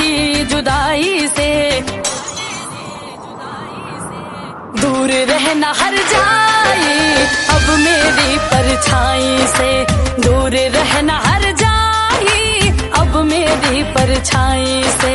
तेरी जुदाई से, दूर रहना हर जाई अब मेरी परछाई से, दूर रहना हर जाई अब मेरी परछाई से।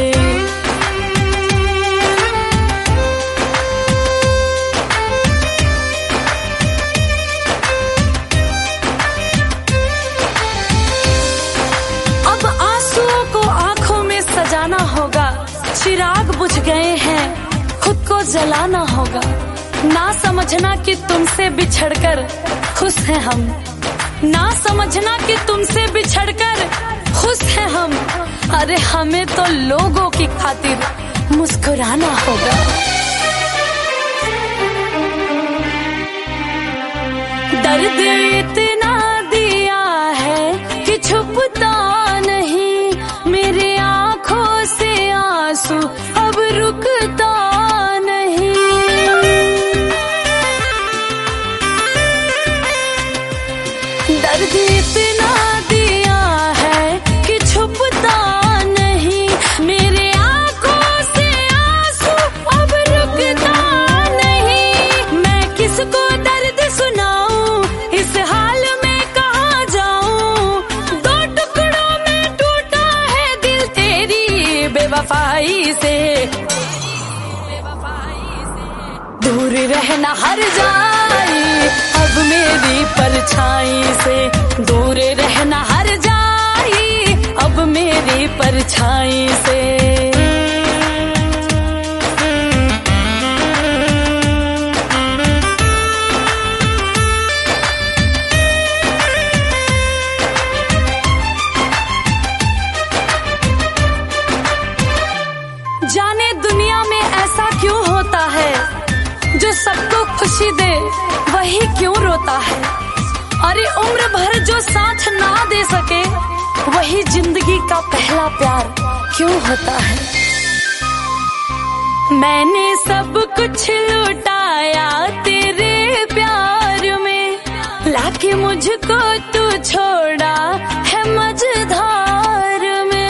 अब आंसुओं को आंखों में सजाना होगा, चिराग बुझ गए हैं खुद को जलाना होगा। ना समझना कि तुमसे बिछड़कर खुश हैं हम, ना समझना कि तुमसे बिछड़कर खुश हैं हम। अरे हमें तो लोगों की खातिर मुस्कुराना होगा। दर्द इतना दिया है कि छुपता नहीं, मेरी आंखों से आंसू अब रुकता नहीं। दर्द इतना दिया है कि छुपता नहीं, मेरे आंखों से आंसू अब रुकता नहीं। मैं किसको दर्द सुनाऊं, इस हाल में कहाँ जाऊं। दो टुकड़ों में टूटा है दिल तेरी बेवफाई से, दूर रहना हर जाई अब मेरी परछाई से, दूर रहना हर जाई अब मेरी परछाई से। जाने दुनिया में ऐसा क्यों होता है, जो सबको खुशी दे वही क्यों रोता है। अरे उम्र भर जो साथ ना दे सके, वही जिंदगी का पहला प्यार क्यों होता है। मैंने सब कुछ लुटाया तेरे प्यार में, लाके मुझको तू छोड़ा है मझधार में।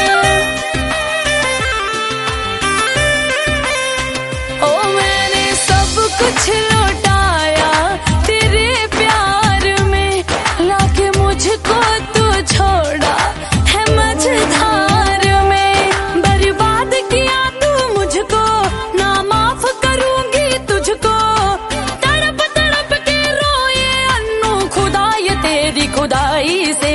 ओ मैंने सब कुछ लुटाया तेरे प्यार में, लाके मुझको तू छोड़ा है मझधार में। बर्बाद किया तू मुझको, ना माफ करूंगी तुझको। तड़प तड़प के रोए अन्नू खुदा ये तेरी खुदाई से,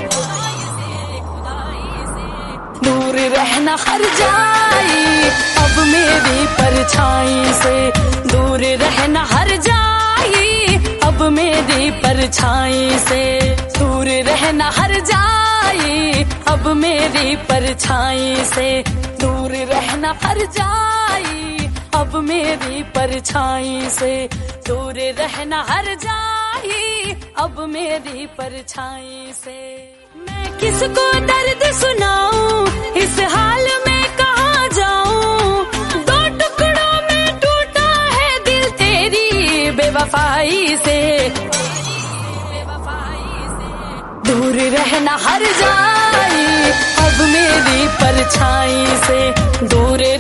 दूर रहना हर जाई अब मेरी परछाई से, दूर रहना हर जाई अब मेरी परछाई से, दूर रहना हर जाई अब मेरी परछाई से, दूर रहना हर जाई अब मेरी परछाई से, दूर रहना हर जाई अब मेरी परछाई से। मैं किसको दर्द सुनाऊं, इस हाल में कहाँ जाऊं। दो टुकड़ों में टूटा है दिल तेरी बेवफाई से, दूर रहना हर जाई अब मेरी परछाई से, दूर